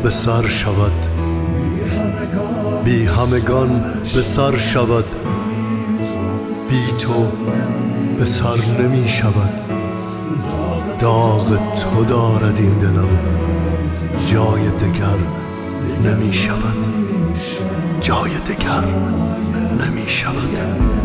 به سر شود، بی همگان به سر شود، بی تو به سر نمی شود. داغ تو دارد این دلم، جای دگر نمی شود، جای دگر نمی شود.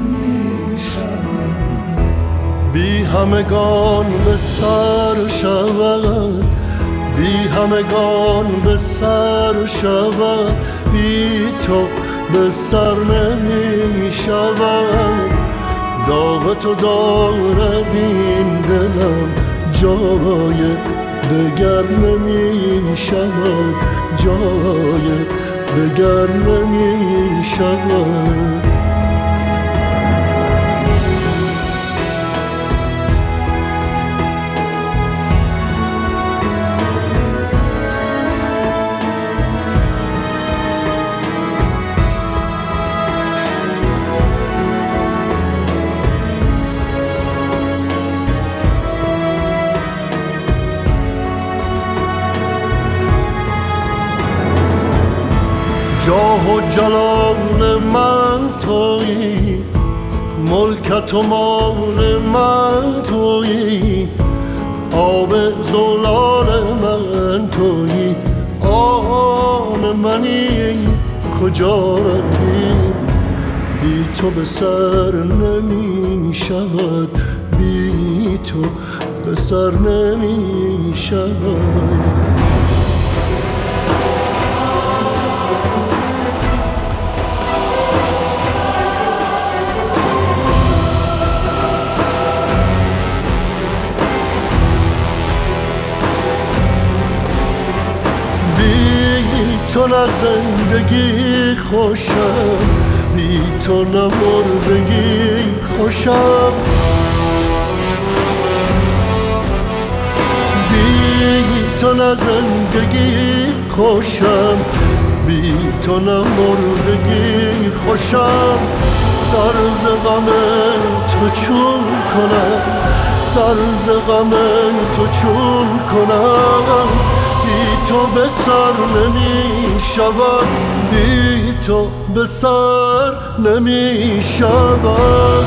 بی همگان به سر شود، بی همگان به سر شود، بی تو به سر نمی شود. داغ تو دارد این دلم، جای دگر نمی شود، جای دگر نمی شود. جاه و جلال من تویی، ملکت و مال من تویی، آب زلال من تویی. آن منی کجا روی، بی تو به سر نمی شود، بی تو به سر نمی شود. تو نه زندگی خوشم، بی تو نه مردگی خوشم. بی تو نه زندگی خوشم، بی تو نه مردگی خوشم. سر ز غم تو چون کنم، سر ز غم تو چون کنم. بی تو به سر نمی شود، بی تو به سر نمی شود.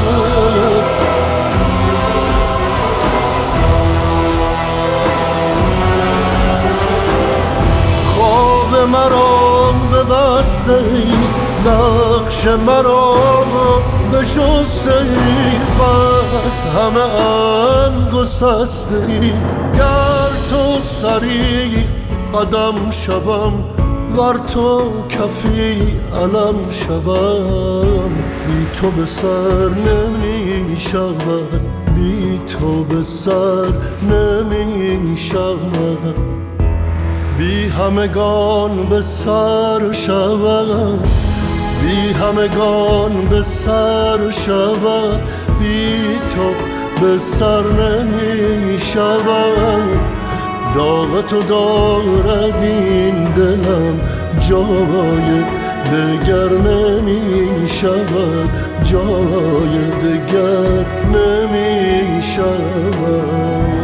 خواب مرا ببسته ای، نقش مرا بشسته ای، پس همه ام گسسته ای. گر تو سری قدم شوم، ور تو کفی علم شوم. بی تو به سر نمی شود، بی تو به سر نمی شود. بی همگان به سر شود، بی همگان به سر شود، بی تو به سر نمی شود. داغ تو دارد این دلم، جای دگر نمی شود، جای دگر نمی شود.